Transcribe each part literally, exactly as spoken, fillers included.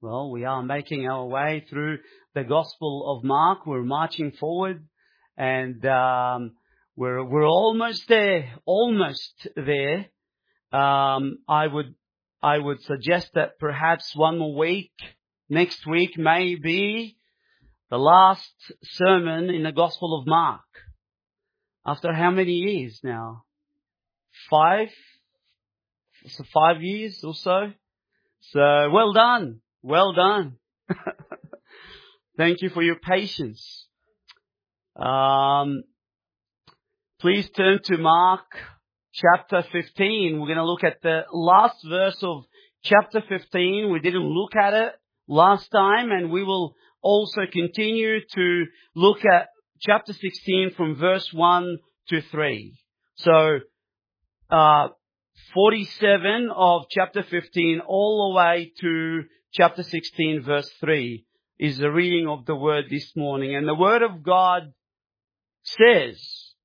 Well, we are making our way through the Gospel of Mark. We're marching forward, and um, we're we're almost there, almost there. Um, I would I would suggest that perhaps one more week, next week, may be the last sermon in the Gospel of Mark. After how many years now? Five? So five years or so? So, well done. Well done. Thank you for your patience. Um, please turn to Mark chapter fifteen. We're going to look at the last verse of chapter fifteen. We didn't look at it last time, and we will also continue to look at chapter sixteen from verse one to three. So, uh, forty-seven of chapter fifteen all the way to chapter sixteen verse three is the reading of the word this morning. And the word of God says,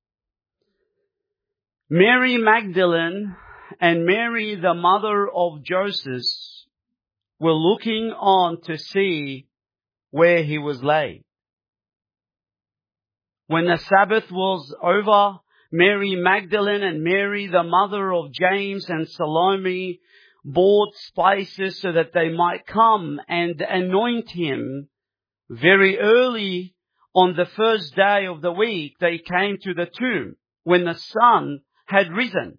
Mary Magdalene and Mary, the mother of Joseph, were looking on to see where he was laid. When the Sabbath was over, Mary Magdalene and Mary, the mother of James and Salome, bought spices so that they might come and anoint him. Very early on the first day of the week, they came to the tomb when the sun had risen.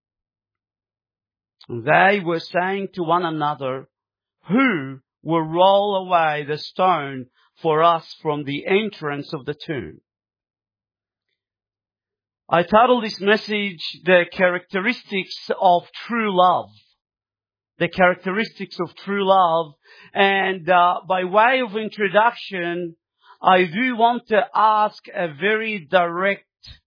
They were saying to one another, "Who will roll away the stone for us from the entrance of the tomb?" I titled this message, The Characteristics of True Love. The Characteristics of True Love. And uh, by way of introduction, I do want to ask a very direct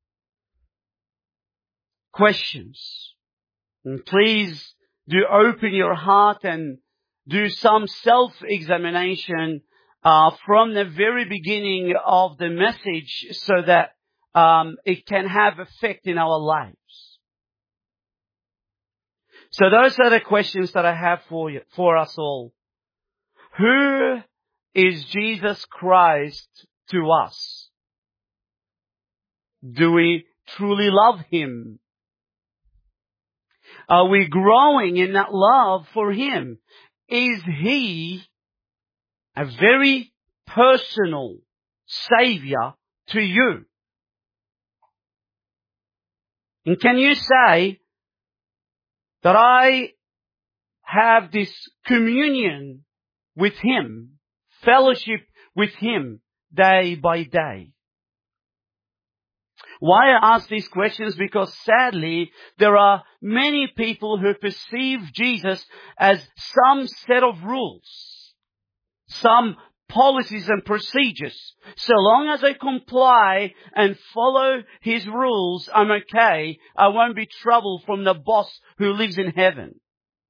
questions. And please do open your heart and do some self-examination uh, from the very beginning of the message so that Um, it can have effect in our lives. So those are the questions that I have for you, for us all. Who is Jesus Christ to us? Do we truly love Him? Are we growing in that love for Him? Is He a very personal Savior to you? And can you say that I have this communion with Him, fellowship with Him day by day? Why I ask these questions? Because sadly, there are many people who perceive Jesus as some set of rules, some policies and procedures. So long as I comply and follow His rules, I'm okay. I won't be troubled from the boss who lives in heaven.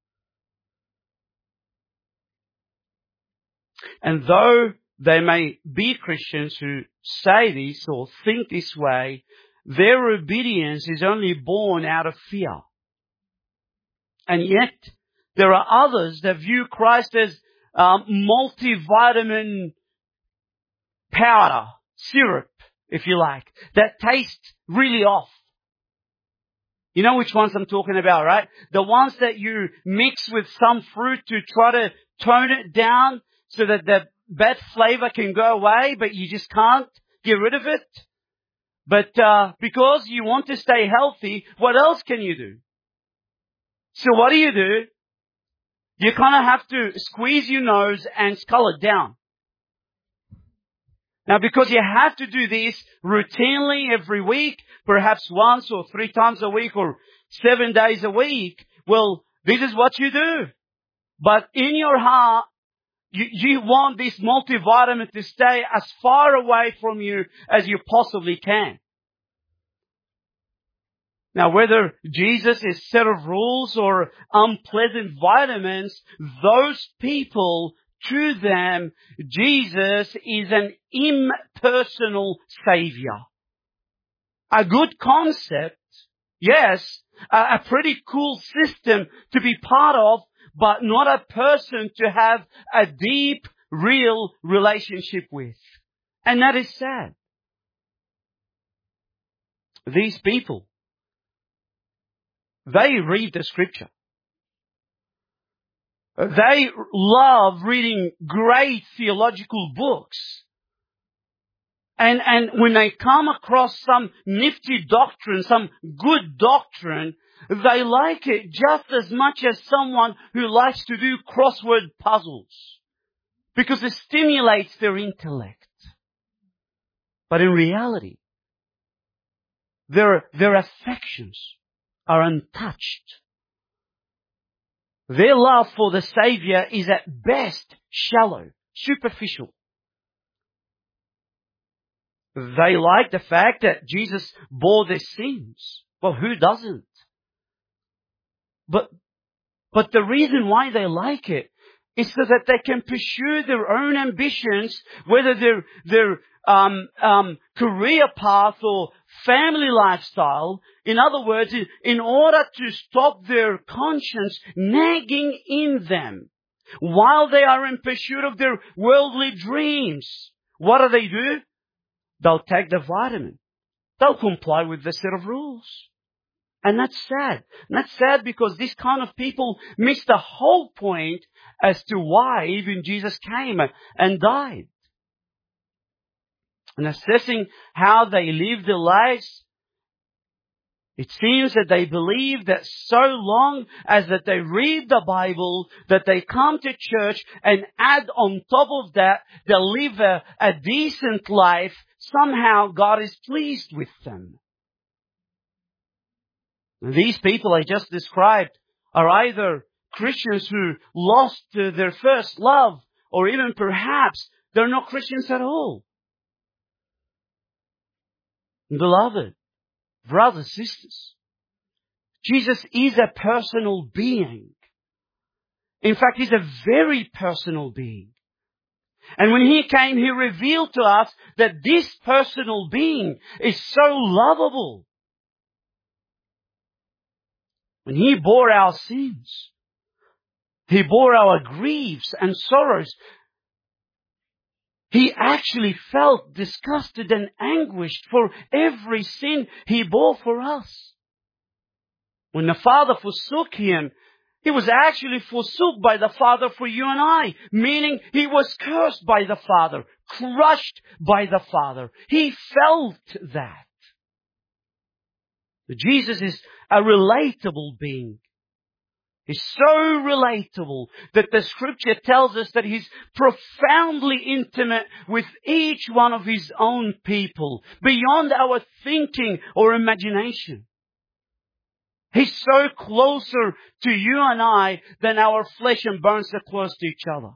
And though they may be Christians who say this or think this way, their obedience is only born out of fear. And yet, there are others that view Christ as Um, multivitamin powder, syrup, if you like, that tastes really off. You know which ones I'm talking about, right? The ones that you mix with some fruit to try to tone it down so that the bad flavor can go away, but you just can't get rid of it. But uh, because you want to stay healthy, what else can you do? So what do you do? You kind of have to squeeze your nose and scull it down. Now, because you have to do this routinely every week, perhaps once or three times a week or seven days a week, well, this is what you do. But in your heart, you, you want this multivitamin to stay as far away from you as you possibly can. Now, whether Jesus is a set of rules or unpleasant vitamins, those people, to them, Jesus is an impersonal Savior. A good concept, yes, a, a pretty cool system to be part of, but not a person to have a deep, real relationship with. And that is sad. These people, they read the Scripture. They love reading great theological books. And, and when they come across some nifty doctrine, some good doctrine, they like it just as much as someone who likes to do crossword puzzles. Because it stimulates their intellect. But in reality, their, their affections are untouched. Their love for the Savior is at best shallow, superficial. They like the fact that Jesus bore their sins. Well, who doesn't? But, but the reason why they like it is so that they can pursue their own ambitions, whether they're, their um, um, career path or family lifestyle. In other words, in order to stop their conscience nagging in them while they are in pursuit of their worldly dreams. What do they do? They'll take the vitamin. They'll comply with the set of rules. And that's sad. And that's sad because this kind of people miss the whole point as to why even Jesus came and died. And assessing how they live their lives, it seems that they believe that so long as that they read the Bible, that they come to church and add on top of that, they live a, a decent life, somehow God is pleased with them. These people I just described are either Christians who lost their first love, or even perhaps they're not Christians at all. Beloved, brothers, sisters, Jesus is a personal being. In fact, He's a very personal being. And when He came, He revealed to us that this personal being is so lovable. When He bore our sins, He bore our griefs and sorrows. He actually felt disgusted and anguished for every sin He bore for us. When the Father forsook Him, He was actually forsook by the Father for you and I, meaning He was cursed by the Father, crushed by the Father. He felt that. Jesus is a relatable being. He's so relatable that the Scripture tells us that He's profoundly intimate with each one of His own people, beyond our thinking or imagination. He's so closer to you and I than our flesh and bones are close to each other.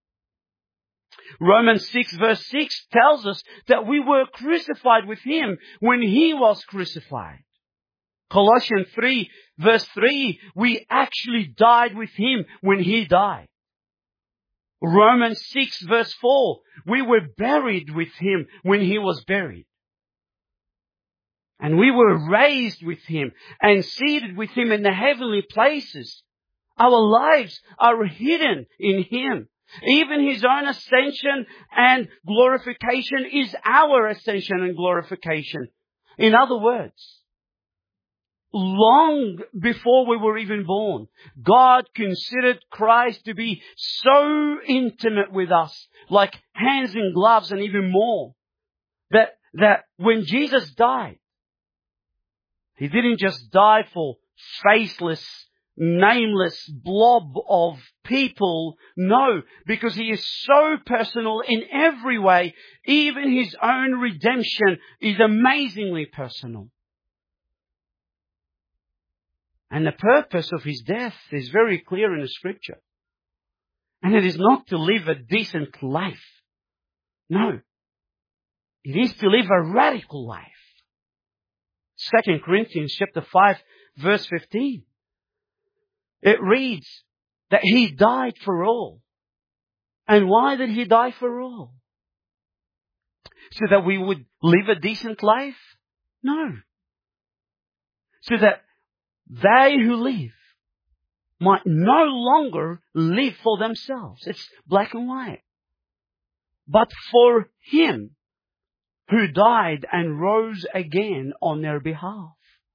Romans six verse six tells us that we were crucified with Him when He was crucified. Colossians three verse three, we actually died with Him when He died. Romans six verse four, we were buried with Him when He was buried. And we were raised with Him and seated with Him in the heavenly places. Our lives are hidden in Him. Even His own ascension and glorification is our ascension and glorification. In other words, long before we were even born, God considered Christ to be so intimate with us, like hands in gloves and even more, that, that when Jesus died, He didn't just die for faceless, nameless blob of people. No, because He is so personal in every way. Even His own redemption is amazingly personal. And the purpose of His death is very clear in the Scripture. And it is not to live a decent life. No. It is to live a radical life. Second Corinthians chapter five verse fifteen. It reads that He died for all. And why did He die for all? So that we would live a decent life? No. So that they who live might no longer live for themselves. It's black and white. But for Him who died and rose again on their behalf.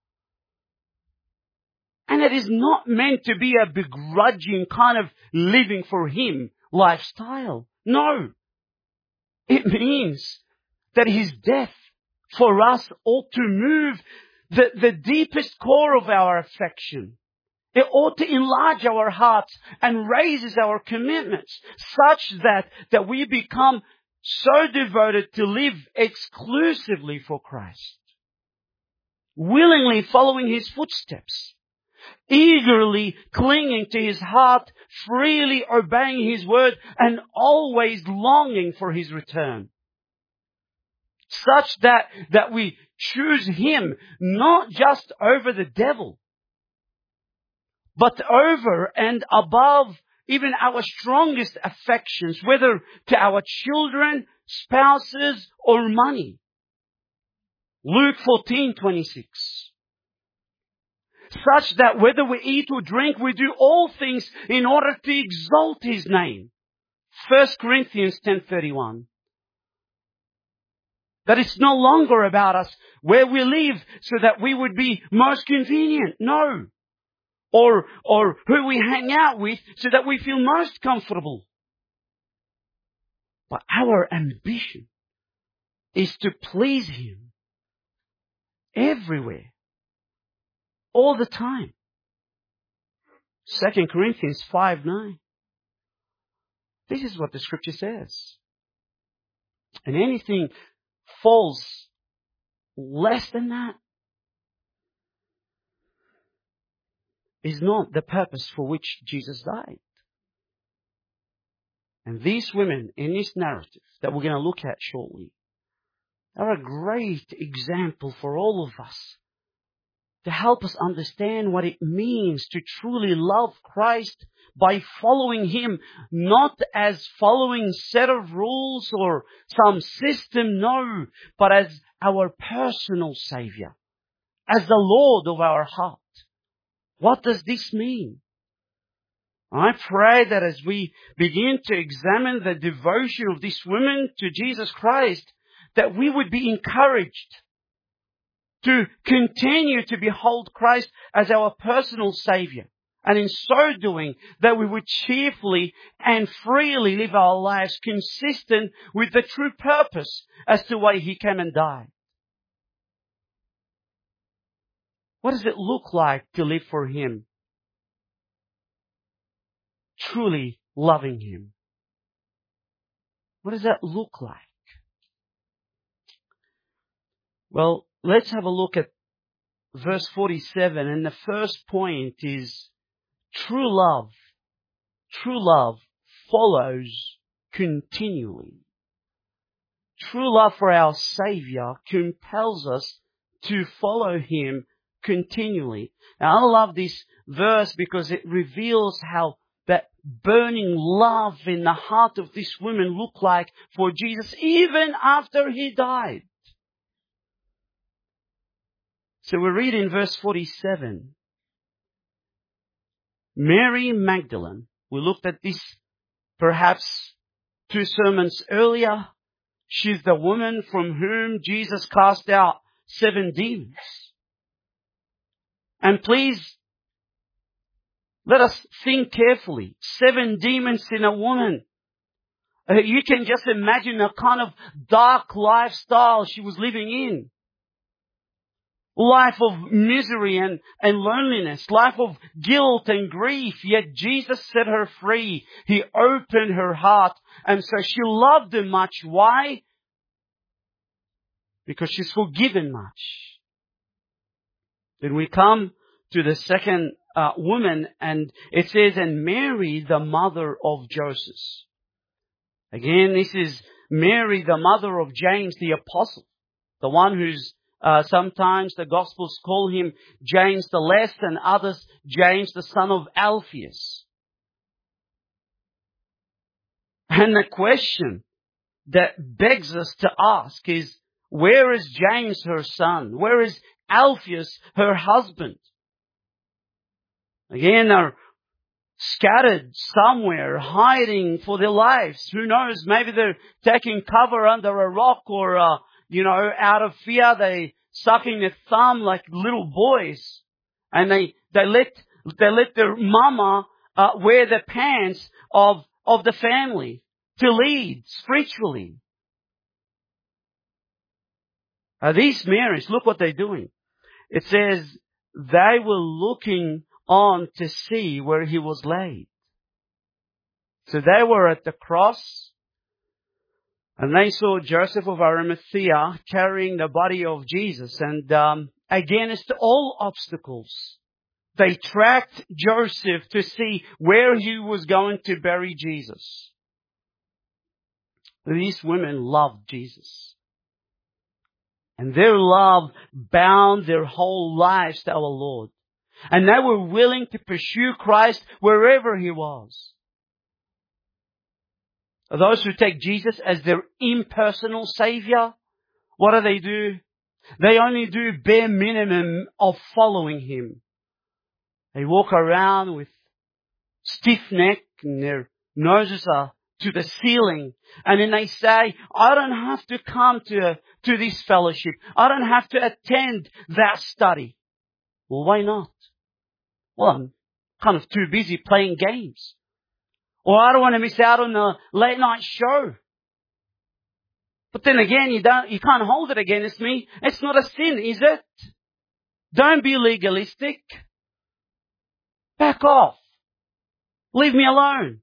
And it is not meant to be a begrudging kind of living for Him lifestyle. No. It means that His death for us ought to move the, the deepest core of our affection. It ought to enlarge our hearts and raises our commitments such that, that we become so devoted to live exclusively for Christ. Willingly following His footsteps. Eagerly clinging to His heart, freely obeying His word, and always longing for His return. Such that, that we choose Him not just over the devil, but over and above even our strongest affections, whether to our children, spouses, or money. Luke fourteen twenty-six. Such that whether we eat or drink, we do all things in order to exalt His name. First Corinthians ten thirty-one. That it's no longer about us where we live so that we would be most convenient. No. Or, or who we hang out with so that we feel most comfortable. But our ambition is to please Him everywhere. All the time. Second Corinthians five nine. This is what the Scripture says. And anything falls less than that is not the purpose for which Jesus died. And these women in this narrative that we're going to look at shortly are a great example for all of us to help us understand what it means to truly love Christ by following Him, not as following set of rules or some system, no, but as our personal Savior, as the Lord of our heart. What does this mean? I pray that as we begin to examine the devotion of these women to Jesus Christ, that we would be encouraged to continue to behold Christ as our personal Savior. And in so doing, that we would cheerfully and freely live our lives consistent with the true purpose as to why He came and died. What does it look like to live for Him? Truly loving Him. What does that look like? Well, let's have a look at verse forty-seven. And the first point is true love. True love follows continually. True love for our Savior compels us to follow Him continually. Now, I love this verse because it reveals how that burning love in the heart of this woman looked like for Jesus even after He died. So we read in verse forty-seven, Mary Magdalene, we looked at this perhaps two sermons earlier. She's the woman from whom Jesus cast out seven demons. And please, let us think carefully. Seven demons in a woman. Uh, you can just imagine the kind of dark lifestyle she was living in. Life of misery and, and loneliness. Life of guilt and grief. Yet Jesus set her free. He opened her heart. And so she loved Him much. Why? Because she's forgiven much. Then we come to the second uh, woman, and it says, and Mary, the mother of Joseph. Again, this is Mary, the mother of James the Apostle. The one who's Uh, sometimes the Gospels call him James the Less, and others James the son of Alphaeus. And the question that begs us to ask is, where is James her son? Where is Alphaeus her husband? Again, our scattered somewhere, hiding for their lives. Who knows? Maybe they're taking cover under a rock, or, uh, you know, out of fear, they sucking their thumb like little boys. And they, they let, they let their mama, uh, wear the pants of, of the family to lead spiritually. Uh, these Marys, look what they're doing. It says they were looking on to see where he was laid. So they were at the cross, and they saw Joseph of Arimathea carrying the body of Jesus. And um, against all obstacles, they tracked Joseph to see where he was going to bury Jesus. These women loved Jesus. And their love bound their whole lives to our Lord. And they were willing to pursue Christ wherever he was. Those who take Jesus as their impersonal Savior, what do they do? They only do bare minimum of following him. They walk around with stiff neck and their noses are to the ceiling. And then they say, I don't have to come to, to this fellowship. I don't have to attend that study. Well, why not? Well, I'm kind of too busy playing games. Or I don't want to miss out on the late night show. But then again, you don't, you can't hold it against me. It's not a sin, is it? Don't be legalistic. Back off. Leave me alone.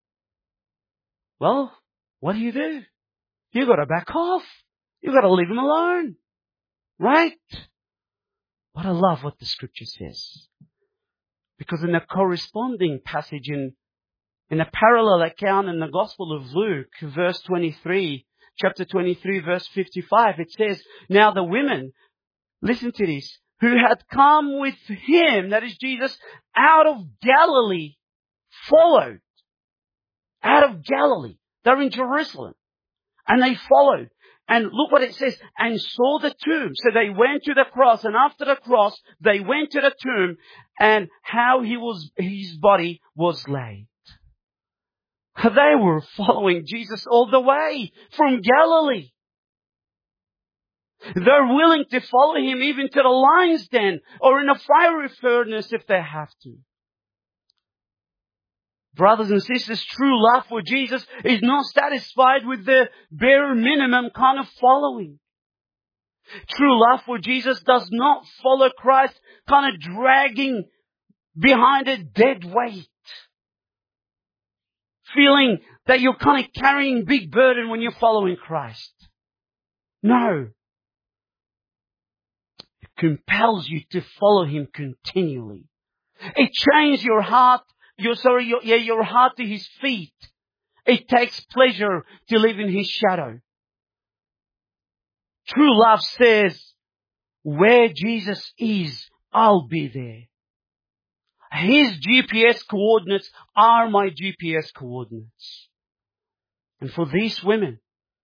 Well, what do you do? You got to back off. You got to leave him alone. Right? But I love what the scripture says. Because in a corresponding passage in, in a parallel account in the Gospel of Luke, verse twenty-three, chapter twenty-three, verse fifty-five, it says, now the women, listen to this, who had come with him, that is Jesus, out of Galilee, followed. Out of Galilee. They're in Jerusalem. And they followed. And look what it says, and saw the tomb. So they went to the cross, and after the cross, they went to the tomb, and how he was, his body was laid. They were following Jesus all the way from Galilee. They're willing to follow him even to the lion's den or in a fiery furnace if they have to. Brothers and sisters, true love for Jesus is not satisfied with the bare minimum kind of following. True love for Jesus does not follow Christ kind of dragging behind a dead weight. Feeling that you're kind of carrying big burden when you're following Christ. No. It compels you to follow him continually. It trains your heart Your, sorry, your, yeah, your heart to his feet. It takes pleasure to live in his shadow. True love says, where Jesus is, I'll be there. His G P S coordinates are my G P S coordinates. And for these women,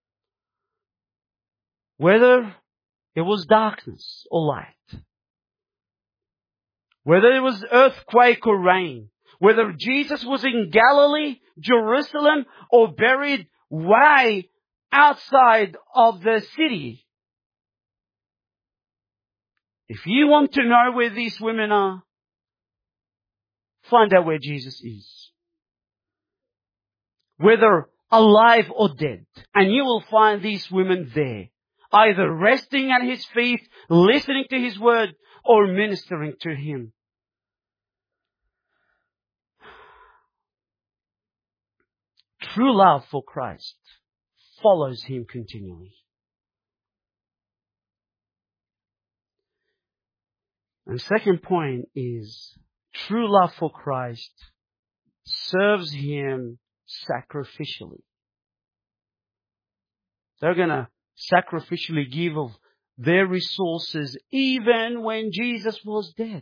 whether it was darkness or light, whether it was earthquake or rain, whether Jesus was in Galilee, Jerusalem, or buried way outside of the city. If you want to know where these women are, find out where Jesus is. Whether alive or dead. And you will find these women there. Either resting at his feet, listening to his word, or ministering to him. True love for Christ follows him continually. And second point is, true love for Christ serves him sacrificially. They're going to sacrificially give of their resources even when Jesus was dead.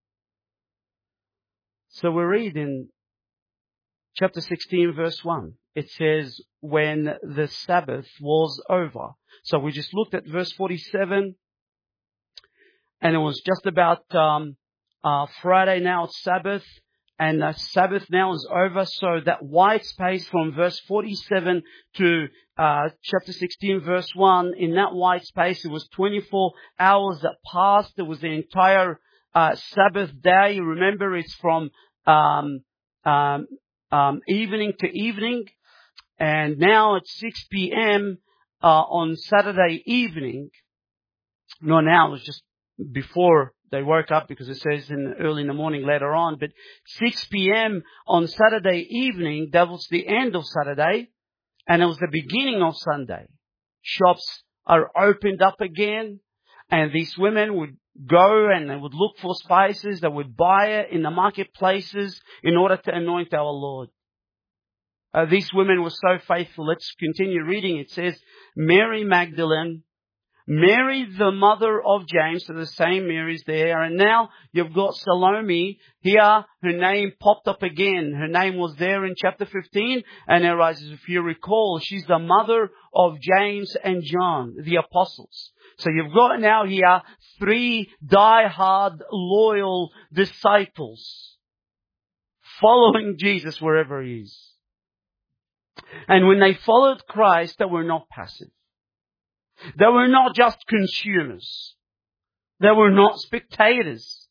So we read in chapter sixteen, verse one. It says, when the Sabbath was over. So we just looked at verse forty-seven. And it was just about um, uh, Friday now, it's Sabbath. and the Sabbath now is over. So that white space from verse forty-seven to uh, chapter sixteen, verse one, in that white space, it was twenty-four hours that passed. It was the entire uh, Sabbath day. Remember, it's from um, um, um, evening to evening. And now it's six p.m. Uh, on Saturday evening. No, now it was just before they woke up, because it says in early in the morning later on. But six p.m. on Saturday evening, that was the end of Saturday, and it was the beginning of Sunday. Shops are opened up again, and these women would go and they would look for spices. They would buy it in the marketplaces in order to anoint our Lord. Uh, these women were so faithful. Let's continue reading. It says, Mary Magdalene, Mary, the mother of James, so the same Mary's there. And now you've got Salome here. Her name popped up again. Her name was there in chapter fifteen. And there rises, if you recall, she's the mother of James and John, the apostles. So you've got now here three die-hard, loyal disciples following Jesus wherever he is. And when they followed Christ, they were not passive. They were not just consumers. They were not spectators.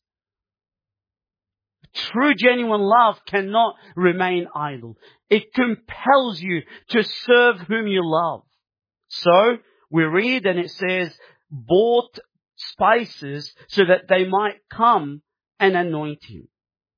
True, genuine love cannot remain idle. It compels you to serve whom you love. So, we read and it says, bought spices so that they might come and anoint him.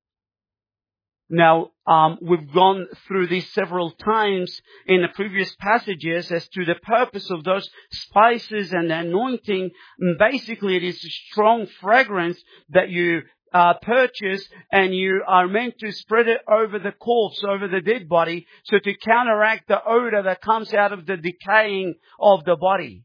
Now, um, we've gone through this several times in the previous passages as to the purpose of those spices and the anointing. And basically, it is a strong fragrance that you uh, purchase, and you are meant to spread it over the corpse, over the dead body, so to counteract the odor that comes out of the decaying of the body.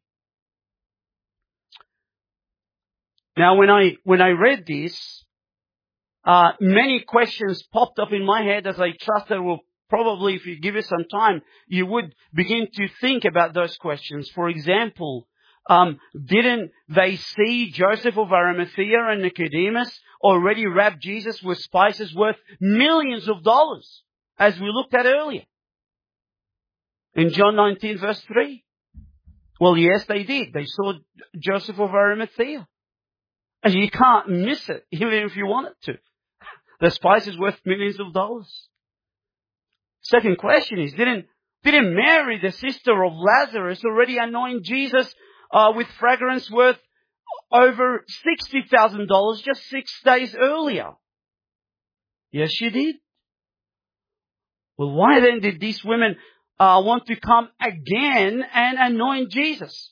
Now, when I when I read this, Uh, many questions popped up in my head, as I trust that will probably, if you give it some time, you would begin to think about those questions. For example, um, didn't they see Joseph of Arimathea and Nicodemus already wrap Jesus with spices worth millions of dollars, as we looked at earlier? In John nineteen verse three. Well, yes, they did. They saw Joseph of Arimathea. And you can't miss it, even if you wanted to. The spice is worth millions of dollars. Second question is, didn't, didn't Mary, the sister of Lazarus, already anoint Jesus uh, with fragrance worth over sixty thousand dollars just six days earlier? Yes, she did. Well, why then did these women uh, want to come again and anoint Jesus?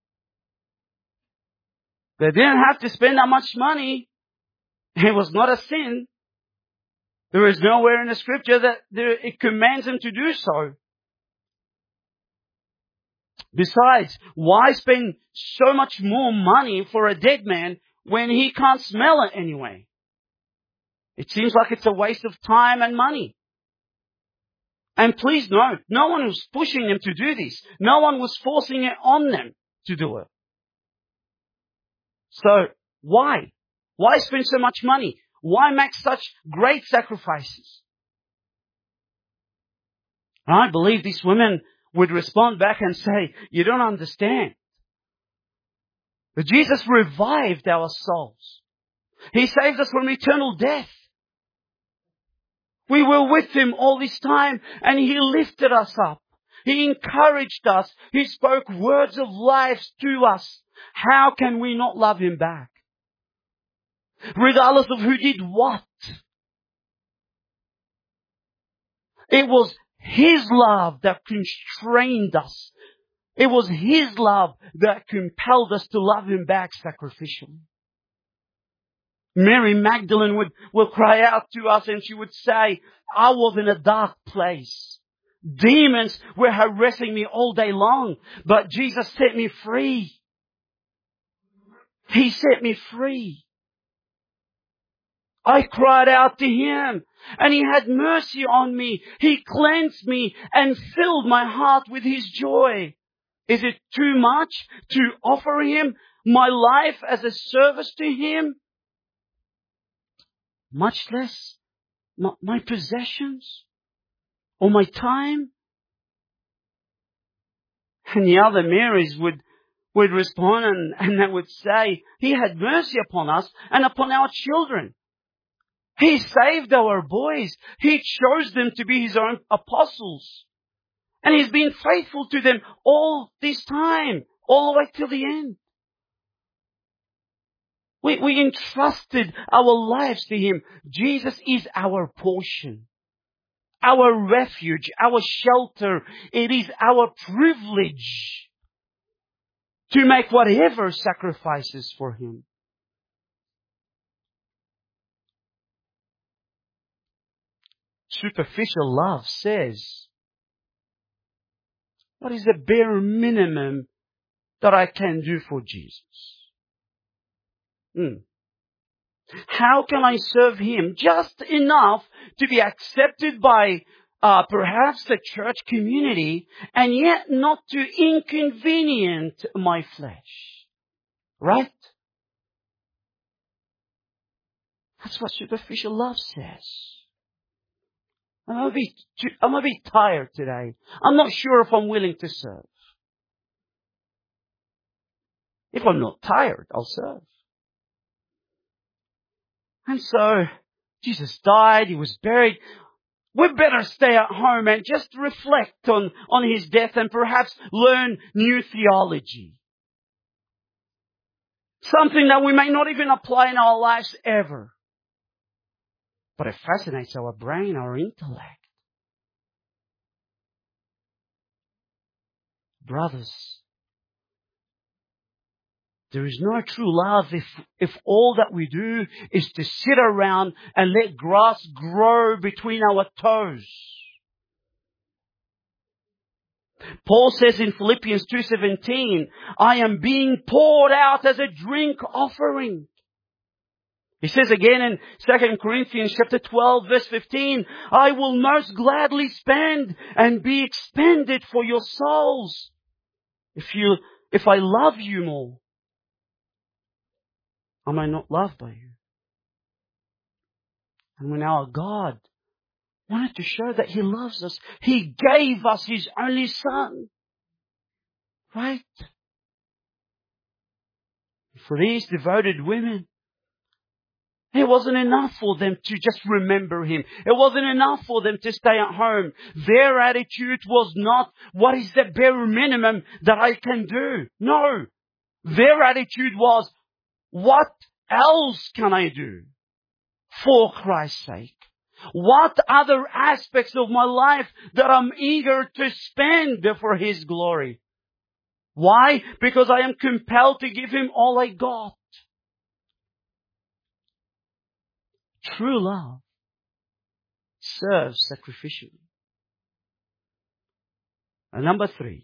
They didn't have to spend that much money. It was not a sin. There is nowhere in the scripture that there, it commands them to do so. Besides, why spend so much more money for a dead man when he can't smell it anyway? It seems like it's a waste of time and money. And please note, no one was pushing them to do this. No one was forcing it on them to do it. So, why? Why spend so much money? Why make such great sacrifices? I believe these women would respond back and say, you don't understand. But Jesus revived our souls. He saved us from eternal death. We were with Him all this time, and He lifted us up. He encouraged us. He spoke words of life to us. How can we not love Him back? Regardless of who did what. It was His love that constrained us. It was His love that compelled us to love Him back sacrificially. Mary Magdalene would, would cry out to us and she would say, I was in a dark place. Demons were harassing me all day long, but Jesus set me free. He set me free. I cried out to Him and He had mercy on me. He cleansed me and filled my heart with His joy. Is it too much to offer Him my life as a service to Him? Much less my, my possessions or my time? And the other Marys would, would respond and, and they would say, He had mercy upon us and upon our children. He saved our boys. He chose them to be His own apostles. And He's been faithful to them all this time, all the way till the end. We, we entrusted our lives to Him. Jesus is our portion, our refuge, our shelter. It is our privilege to make whatever sacrifices for Him. Superficial love says, what is the bare minimum that I can do for Jesus? Hmm. How can I serve Him just enough to be accepted by uh, perhaps the church community and yet not to inconvenient my flesh? Right? That's what superficial love says. I'm a bit, too, I'm a bit tired today. I'm not sure if I'm willing to serve. If I'm not tired, I'll serve. And so, Jesus died, He was buried. We better stay at home and just reflect on, on His death and perhaps learn new theology. Something that we may not even apply in our lives ever. But it fascinates our brain, our intellect. Brothers, there is no true love if, if all that we do is to sit around and let grass grow between our toes. Paul says in Philippians two seventeen, I am being poured out as a drink offering. He says again in Second Corinthians chapter twelve verse fifteen, I will most gladly spend and be expended for your souls. If you, if I love you more, am I not loved by you? And when our God wanted to show that He loves us, He gave us His only Son. Right? For these devoted women, it wasn't enough for them to just remember Him. It wasn't enough for them to stay at home. Their attitude was not, what is the bare minimum that I can do? No. Their attitude was, what else can I do for Christ's sake? What other aspects of my life that I'm eager to spend for His glory? Why? Because I am compelled to give Him all I got. True love serves sacrificially. And number three,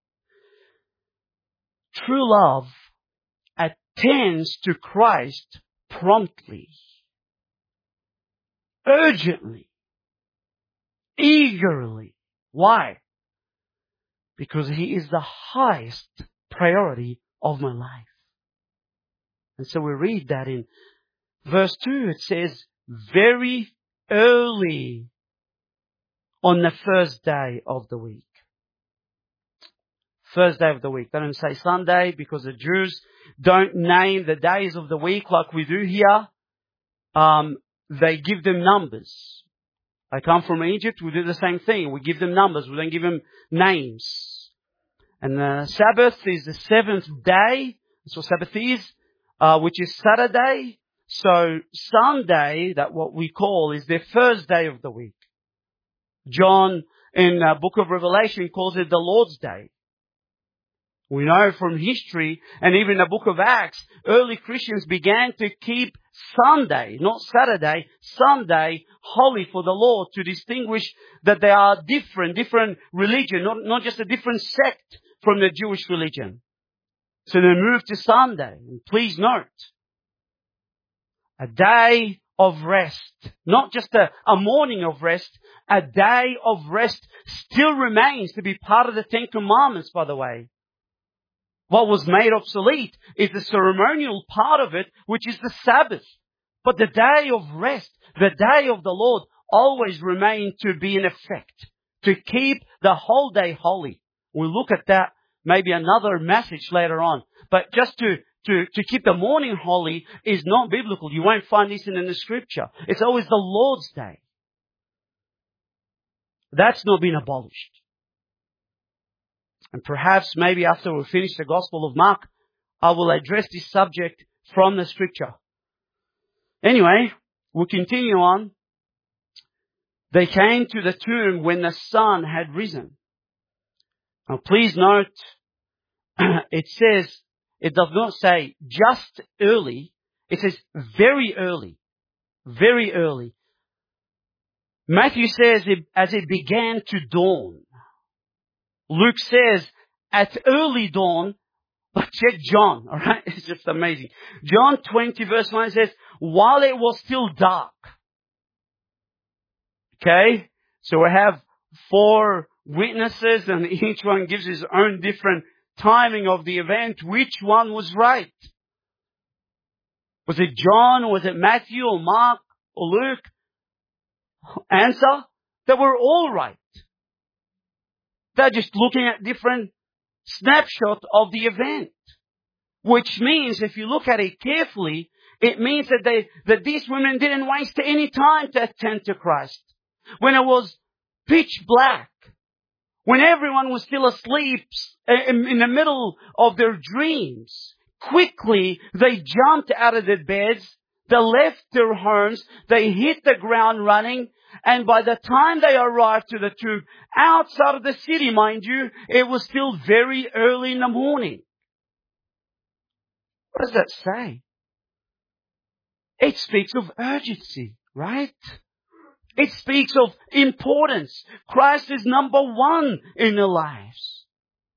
true love attends to Christ promptly, urgently, eagerly. Why? Because He is the highest priority of my life. And so we read that in verse two, it says, very early on the first day of the week. First day of the week. They don't say Sunday because the Jews don't name the days of the week like we do here. Um, they give them numbers. I come from Egypt, we do the same thing. We give them numbers, we don't give them names. And the Sabbath is the seventh day. That's what Sabbath is, uh, which is Saturday. So Sunday, that what we call, is the first day of the week. John in the book of Revelation calls it the Lord's Day. We know from history and even the book of Acts, early Christians began to keep Sunday, not Saturday, Sunday holy for the Lord, to distinguish that they are different, different religion, not, not just a different sect from the Jewish religion. So they moved to Sunday. And please note, a day of rest, not just a, a morning of rest, a day of rest still remains to be part of the Ten Commandments, by the way. What was made obsolete is the ceremonial part of it, which is the Sabbath. But the day of rest, the day of the Lord, always remain to be in effect, to keep the whole day holy. We'll look at that maybe another message later on. But just to, to, to keep the morning holy is not biblical. You won't find this in, in the scripture. It's always the Lord's day. That's not been abolished. And perhaps maybe after we finish the Gospel of Mark, I will address this subject from the scripture. Anyway, we'll continue on. They came to the tomb when the sun had risen. Now please note, it says, it does not say just early. It says very early. Very early. Matthew says it, as it began to dawn. Luke says at early dawn, but check John, alright? It's just amazing. John twenty verse one says, while it was still dark. Okay? So we have four witnesses and each one gives his own different timing of the event. Which one was right? Was it John? Was it Matthew or Mark or Luke? Answer, they were all right. They're just looking at different snapshots of the event. Which means, if you look at it carefully, it means that they, that these women didn't waste any time to attend to Christ. When it was pitch black, when everyone was still asleep in the middle of their dreams, quickly they jumped out of their beds, they left their homes, they hit the ground running, and by the time they arrived to the tomb, outside of the city, mind you, it was still very early in the morning. What does that say? It speaks of urgency, right? It speaks of importance. Christ is number one in their lives.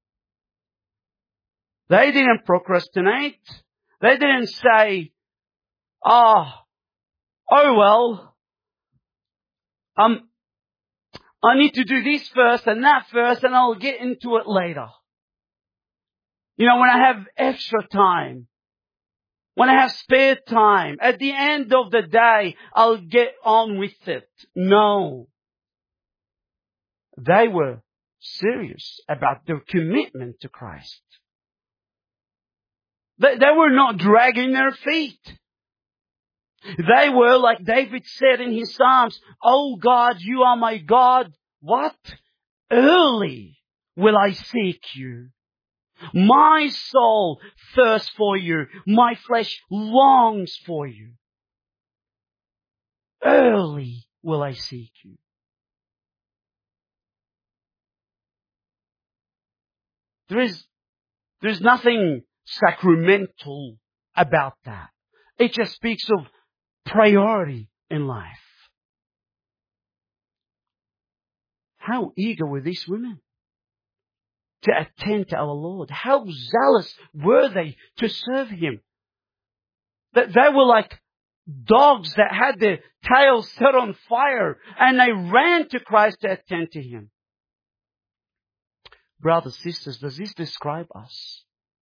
They didn't procrastinate. They didn't say, oh, oh well, um, I need to do this first and that first and I'll get into it later. You know, when I have extra time, when I have spare time, at the end of the day, I'll get on with it. No. They were serious about their commitment to Christ. They, they were not dragging their feet. They were, like David said in his Psalms, oh God, you are my God. What? Early will I seek you. My soul thirsts for you. My flesh longs for you. Early will I seek you. There is, there's nothing sacramental about that. It just speaks of priority in life. How eager were these women to attend to our Lord? How zealous were they to serve Him? That they were like dogs that had their tails set on fire and they ran to Christ to attend to Him. Brothers, sisters, does this describe us?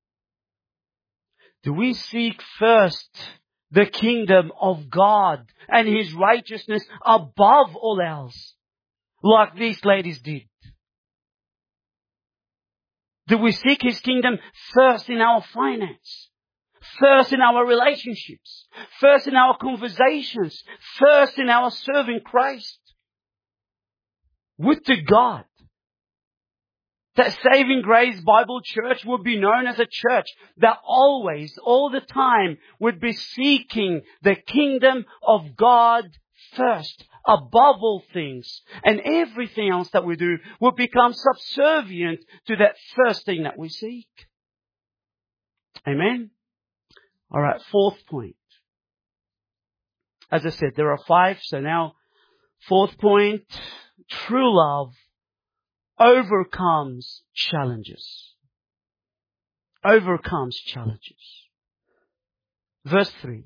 Do we seek first the kingdom of God and His righteousness above all else, like these ladies did? Do we seek His kingdom first in our finance, first in our relationships, first in our conversations, first in our serving Christ? Would to God that Saving Grace Bible Church would be known as a church that always, all the time, would be seeking the kingdom of God first, above all things. And everything else that we do will become subservient to that first thing that we seek. Amen? Alright, fourth point. As I said, there are five, so now, fourth point, true love overcomes challenges. Overcomes challenges. Verse three.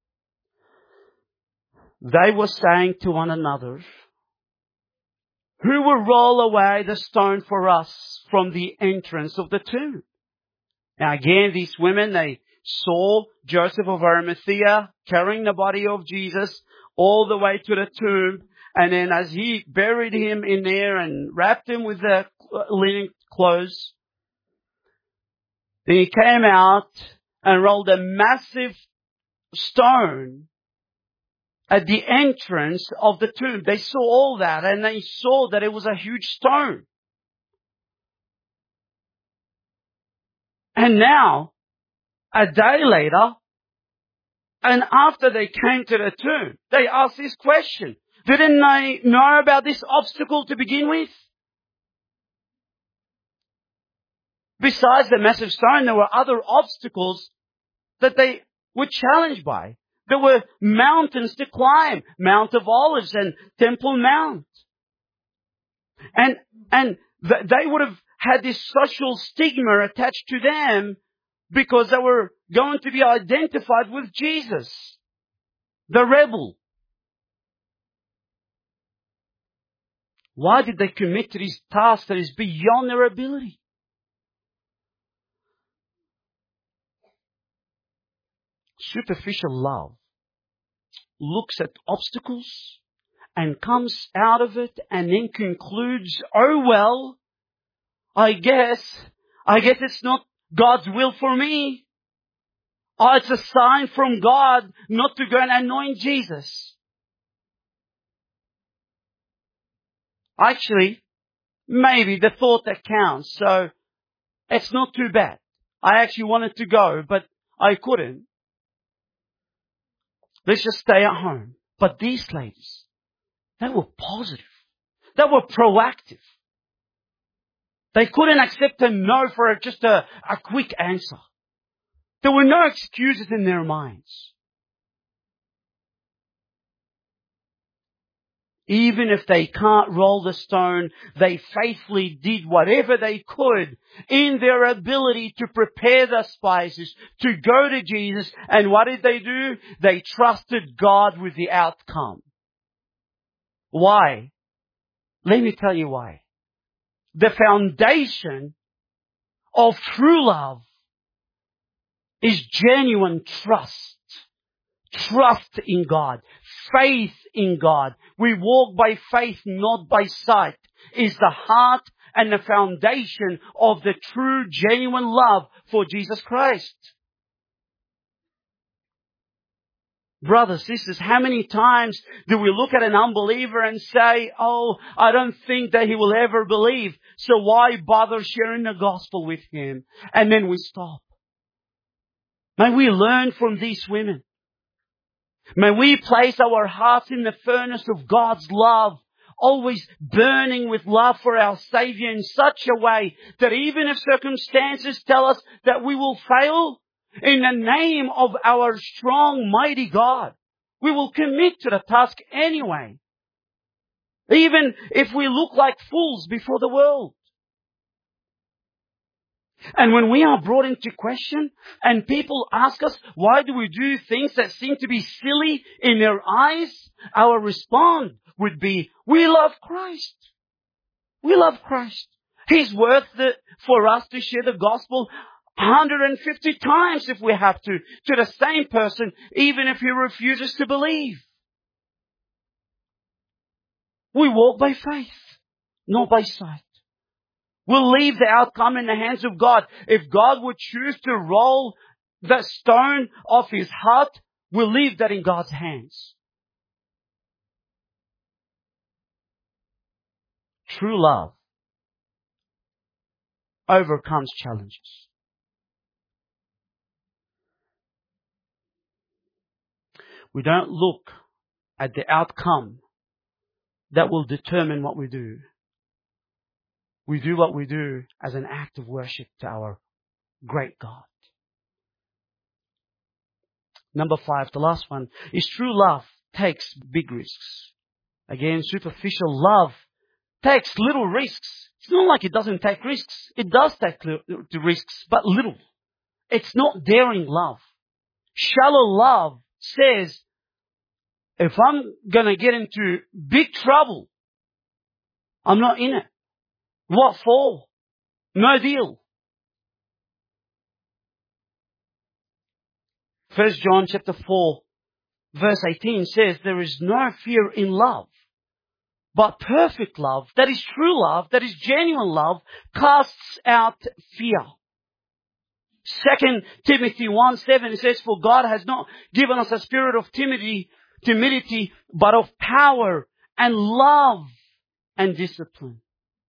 They were saying to one another, who will roll away the stone for us from the entrance of the tomb? Now again, these women, they saw Joseph of Arimathea carrying the body of Jesus all the way to the tomb. And then as he buried him in there and wrapped him with the linen clothes, then he came out and rolled a massive stone at the entrance of the tomb. They saw all that, and they saw that it was a huge stone. And now, a day later, and after they came to the tomb, they asked this question. Didn't they know about this obstacle to begin with? Besides the massive stone, there were other obstacles that they were challenged by. There were mountains to climb, Mount of Olives and Temple Mount. And, and th- they would have had this social stigma attached to them because they were going to be identified with Jesus, the rebel. Why did they commit to this task that is beyond their ability? Superficial love looks at obstacles and comes out of it and then concludes, oh well, I guess, I guess it's not God's will for me. Oh, it's a sign from God not to go and anoint Jesus. Actually, maybe the thought that counts, so it's not too bad. I actually wanted to go, but I couldn't. Let's just stay at home. But these ladies, they were positive. They were proactive. They couldn't accept a no for just a, a quick answer. There were no excuses in their minds. Even if they can't roll the stone, they faithfully did whatever they could in their ability to prepare the spices, to go to Jesus. And what did they do? They trusted God with the outcome. Why? Let me tell you why. The foundation of true love is genuine trust. Trust in God. Faith in God. We walk by faith, not by sight, is the heart and the foundation of the true, genuine love for Jesus Christ. Brothers, sisters, how many times do we look at an unbeliever and say, oh, I don't think that he will ever believe, so why bother sharing the gospel with him? And then we stop. May we learn from these women. May we place our hearts in the furnace of God's love, always burning with love for our Savior in such a way that even if circumstances tell us that we will fail, in the name of our strong, mighty God, we will commit to the task anyway. Even if we look like fools before the world. And when we are brought into question and people ask us, why do we do things that seem to be silly in their eyes? Our response would be, we love Christ. We love Christ. He's worth it for us to share the gospel one hundred fifty times if we have to, to the same person, even if he refuses to believe. We walk by faith, not by sight. We'll leave the outcome in the hands of God. If God would choose to roll the stone off his heart, we'll leave that in God's hands. True love overcomes challenges. We don't look at the outcome that will determine what we do. We do what we do as an act of worship to our great God. Number five, the last one, is true love takes big risks. Again, superficial love takes little risks. It's not like it doesn't take risks. It does take the risks, but little. It's not daring love. Shallow love says, if I'm going to get into big trouble, I'm not in it. What for? No deal. First John chapter four, verse eighteen says, there is no fear in love, But perfect love, that is true love, that is genuine love, casts out fear. Second Timothy one seven, it says, for God has not given us a spirit of timidity, timidity, but of power and love and discipline.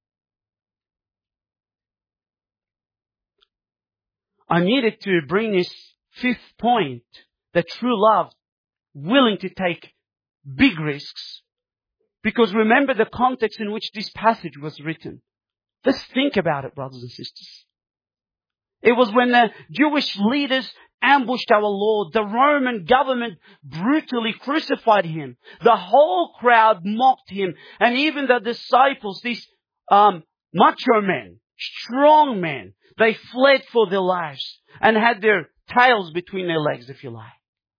I needed to bring this fifth point, that true love, willing to take big risks. Because remember the context in which this passage was written. Let's think about it, brothers and sisters. It was when the Jewish leaders ambushed our Lord. The Roman government brutally crucified Him. The whole crowd mocked Him. And even the disciples, these um, macho men, strong men, they fled for their lives and had their tails between their legs, if you like.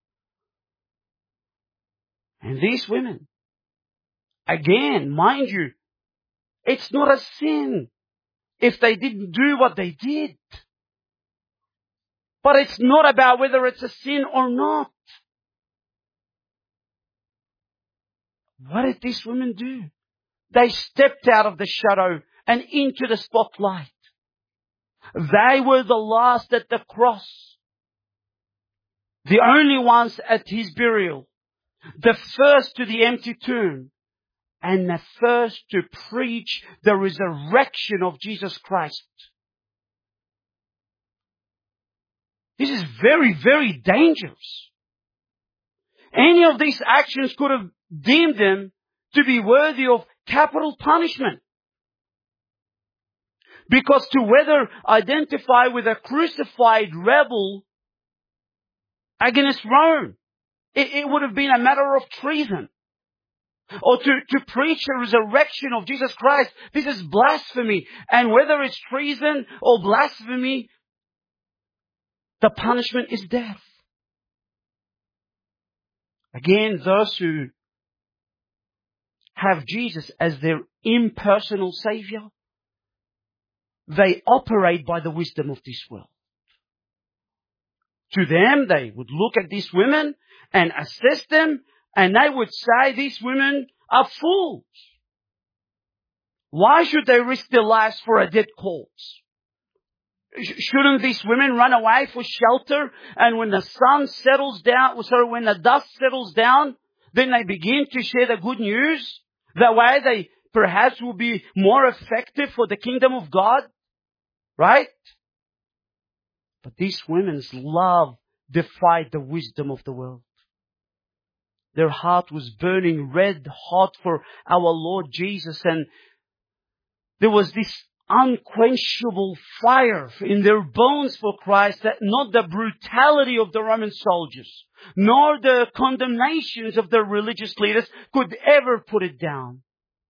And these women, again, mind you, it's not a sin if they didn't do what they did. But it's not about whether it's a sin or not. What did these women do? They stepped out of the shadow and into the spotlight. They were the last at the cross. The only ones at His burial. The first to the empty tomb. And the first to preach the resurrection of Jesus Christ. This is very, very dangerous. Any of these actions could have deemed them to be worthy of capital punishment. Because to whether identify with a crucified rebel against Rome, it, it would have been a matter of treason. Or to, to preach the resurrection of Jesus Christ, this is blasphemy. And whether it's treason or blasphemy, the punishment is death. Again, those who have Jesus as their impersonal Savior, they operate by the wisdom of this world. To them, they would look at these women and assess them, and they would say these women are fools. Why should they risk their lives for a dead corpse? Shouldn't these women run away for shelter? And when the sun settles down, sorry, when the dust settles down, then they begin to share the good news. That way they perhaps will be more effective for the kingdom of God. Right? But these women's love defied the wisdom of the world. Their heart was burning red hot for our Lord Jesus, and there was this unquenchable fire in their bones for Christ, that not the brutality of the Roman soldiers, nor the condemnations of the religious leaders could ever put it down.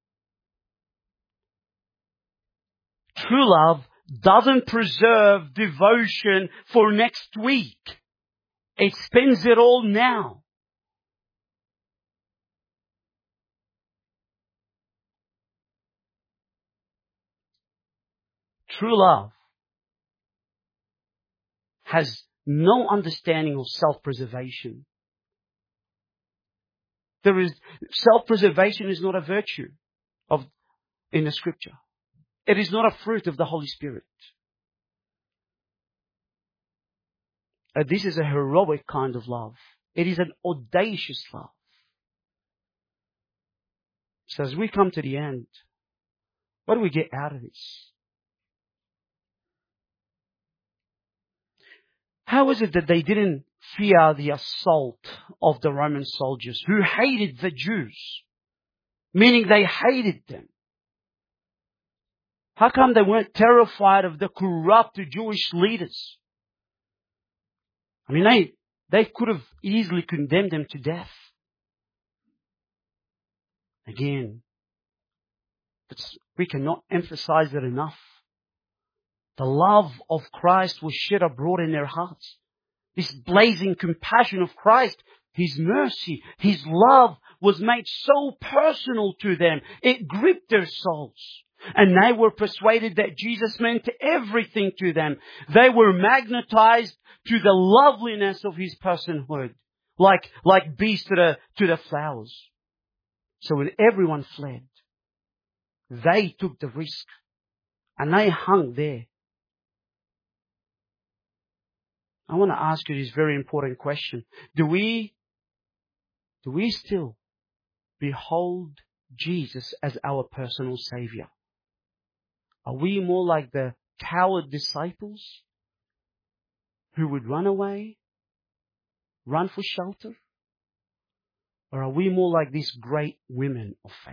True love doesn't preserve devotion for next week. It spends it all now. True love has no understanding of self-preservation. There is, self-preservation is not a virtue of, in the Scripture. It is not a fruit of the Holy Spirit. Uh, this is a heroic kind of love. It is an audacious love. So as we come to the end, what do we get out of this? How is it that they didn't fear the assault of the Roman soldiers who hated the Jews? Meaning they hated them. How come they weren't terrified of the corrupt Jewish leaders? I mean, they, they could have easily condemned them to death. Again, it's, we cannot emphasize it enough. The love of Christ was shed abroad in their hearts. This blazing compassion of Christ, His mercy, His love was made so personal to them. It gripped their souls. And they were persuaded that Jesus meant everything to them. They were magnetized to the loveliness of His personhood. Like, like bees to the, to the flowers. So when everyone fled, They took the risk. And they hung there. I want to ask you this very important question. Do we, do we still behold Jesus as our personal Savior? Are we more like the coward disciples who would run away, run for shelter? Or are we more like these great women of faith?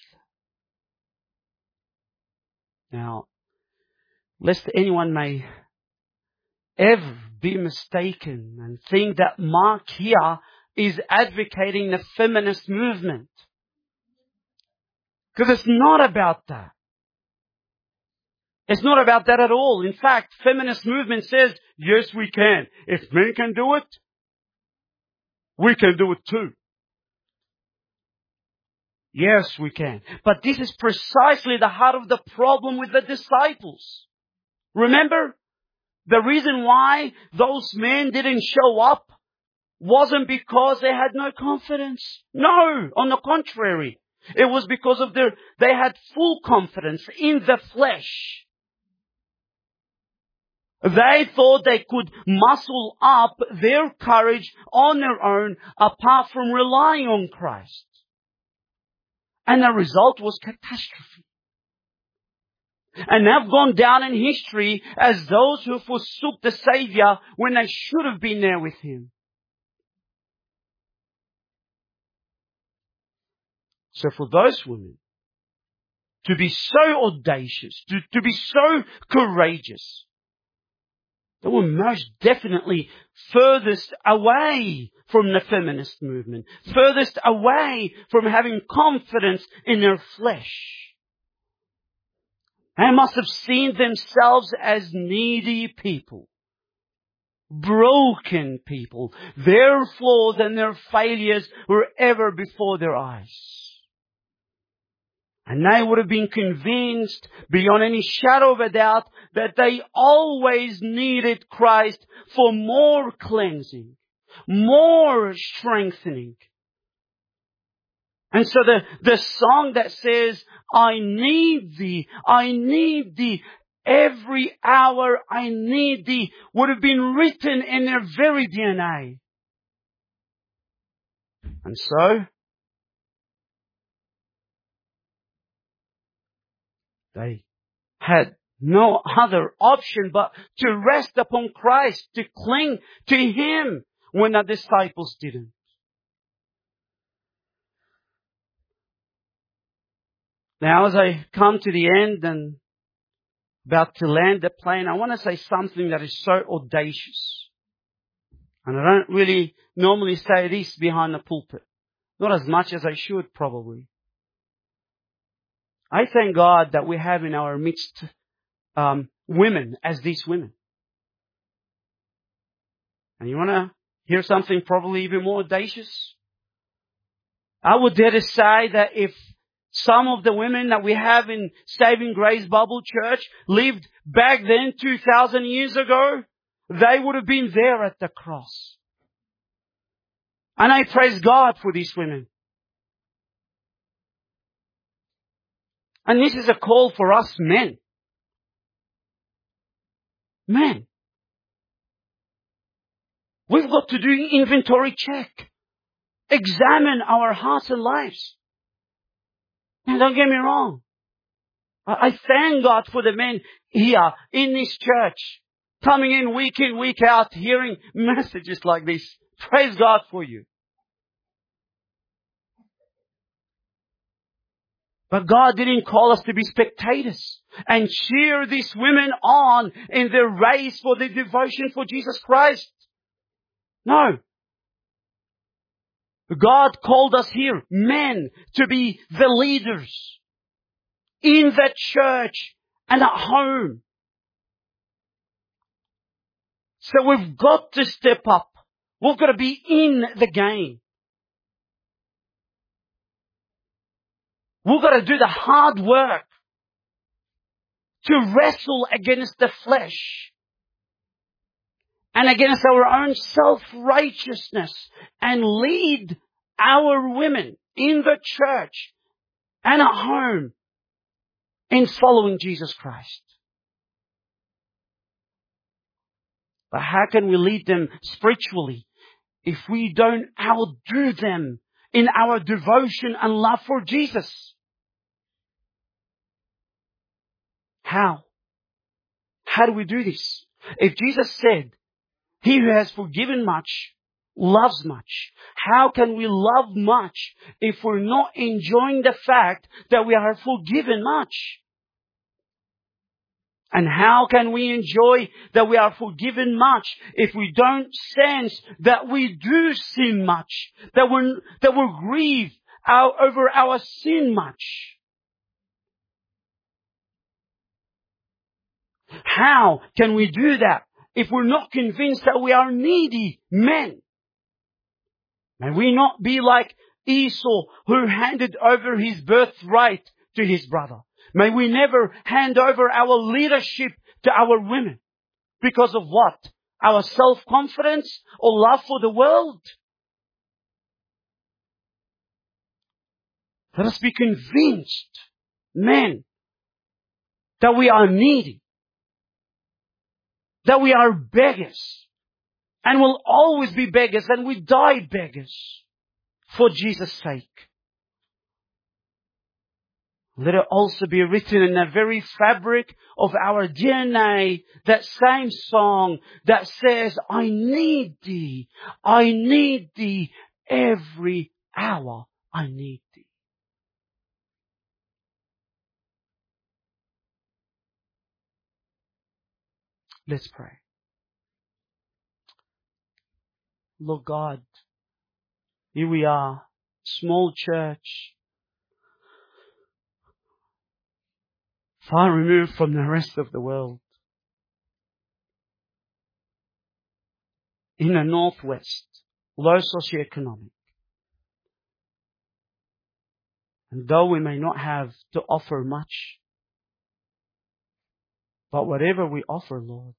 Now, lest anyone may ever be mistaken and think that Mark here is advocating the feminist movement. Because it's not about that. It's not about that at all. In fact, feminist movement says, yes, we can. If men can do it, we can do it too. Yes, we can. But this is precisely the heart of the problem with the disciples. Remember, the reason why those men didn't show up wasn't because they had no confidence. No, on the contrary. It was because of their, they had full confidence in the flesh. They thought they could muscle up their courage on their own apart from relying on Christ. And the result was catastrophe. And they've gone down in history as those who forsook the Savior when they should have been there with Him. So for those women to be so audacious, to, to be so courageous, they were most definitely furthest away from the feminist movement, furthest away from having confidence in their flesh. They must have seen themselves as needy people, broken people. Their flaws and their failures were ever before their eyes. And they would have been convinced beyond any shadow of a doubt that they always needed Christ for more cleansing, more strengthening. And so the, the song that says, I need thee, I need thee, every hour I need thee, would have been written in their very D N A. And so, they had no other option but to rest upon Christ, to cling to Him when the disciples didn't. Now, as I come to the end and about to land the plane, I want to say something that is so audacious. And I don't really normally say this behind the pulpit. Not as much as I should, probably. I thank God that we have in our midst um, women as these women. And you want to hear something probably even more audacious? I would dare to say that if some of the women that we have in Saving Grace Bible Church lived back then two thousand years ago, they would have been there at the cross. And I praise God for these women. And this is a call for us men. Men. We've got to do inventory check. Examine our hearts and lives. Now don't get me wrong. I thank God for the men here in this church, coming in week in, week out, hearing messages like this. Praise God for you. But God didn't call us to be spectators and cheer these women on in their race for their devotion for Jesus Christ. No. God called us here, men, to be the leaders in the church and at home. So we've got to step up. We've got to be in the game. We've got to do the hard work to wrestle against the flesh and against our own self-righteousness and lead our women in the church and at home in following Jesus Christ. But how can we lead them spiritually if we don't outdo them in our devotion and love for Jesus? How? How do we do this? If Jesus said, he who has forgiven much loves much, how can we love much if we're not enjoying the fact that we are forgiven much? And how can we enjoy that we are forgiven much if we don't sense that we do sin much, that we're, that we're grieved our, over our sin much? How can we do that if we're not convinced that we are needy men? May we not be like Esau, who handed over his birthright to his brother. May we never hand over our leadership to our women. Because of what? Our self-confidence or love for the world? Let us be convinced, men, that we are needy, that we are beggars, and will always be beggars, and we die beggars for Jesus' sake. Let it also be written in the very fabric of our D N A, that same song that says, I need thee, I need thee, every hour I need thee. Let's pray. Lord God, here we are, small church, far removed from the rest of the world. In the northwest, low socioeconomic. And though we may not have to offer much, but whatever we offer, Lord,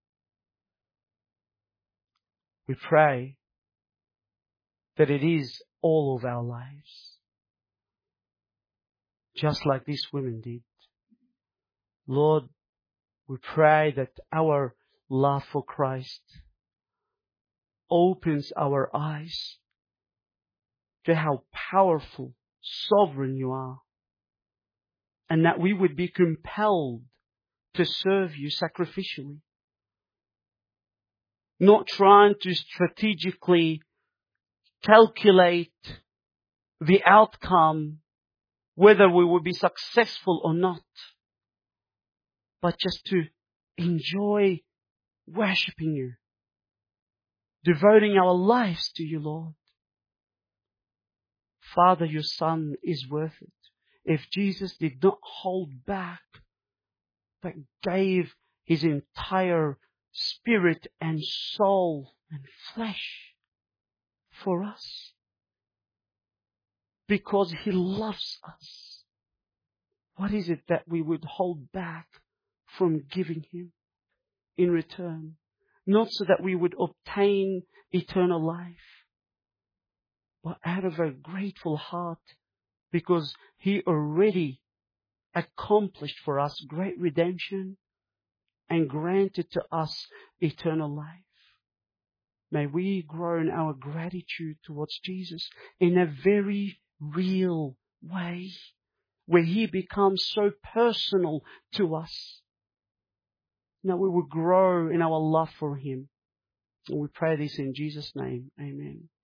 we pray that it is all of our lives. Just like these women did. Lord, we pray that our love for Christ opens our eyes to how powerful, sovereign you are. And that we would be compelled to serve you sacrificially. Not trying to strategically calculate the outcome, whether we will be successful or not, but just to enjoy worshiping you, devoting our lives to you, Lord. Father, your Son is worth it. If Jesus did not hold back, but gave his entire spirit and soul and flesh for us, because he loves us, what is it that we would hold back from giving him in return? Not so that we would obtain eternal life, but out of a grateful heart, because he already accomplished for us great redemption and granted to us eternal life. May we grow in our gratitude towards Jesus in a very real way, where he becomes so personal to us. Now we will grow in our love for him. And we pray this in Jesus' name. Amen.